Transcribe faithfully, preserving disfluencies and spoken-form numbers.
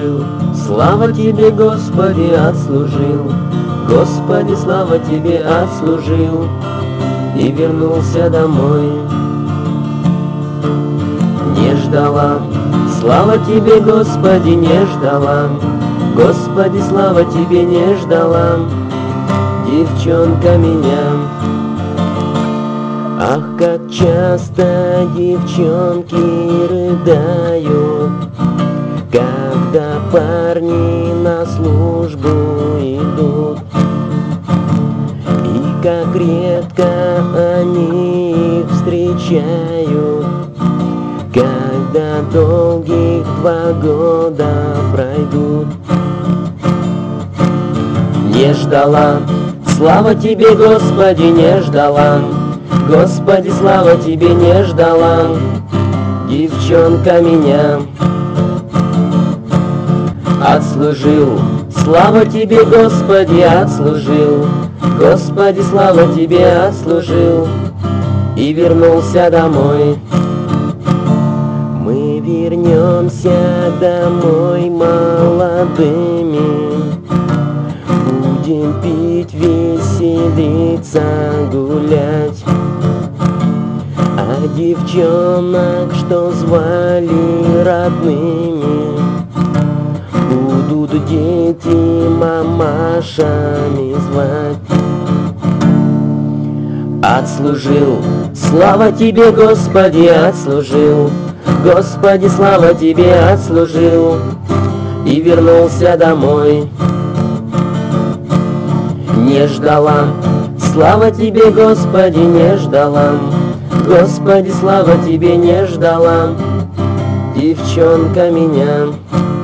отслужил. Слава Тебе, Господи, отслужил. Господи, слава Тебе, отслужил. И вернулся домой. Не ждала, слава Тебе, Господи, не ждала. Господи, слава Тебе, не ждала. Девчонка меня. Ах, как часто девчонки рыдают, когда парни на службу идут. И как редко они их встречают, когда долгих два года пройдут. Не ждала, слава Тебе, Господи, не ждала. Господи, слава Тебе, не ждала. Девчонка меня. Отслужил, слава Тебе, Господи, отслужил. Господи, слава Тебе, отслужил. И вернулся домой. Мы вернемся домой молодыми. Будем пить, веселиться, гулять. А девчонок, что звали родными, будут дети мамашами звать. Отслужил, слава Тебе, Господи, отслужил. Господи, слава Тебе, отслужил. И вернулся домой. Не ждала, слава Тебе, Господи, не ждала. Господи, слава Тебе, не ждала. Девчонка меня.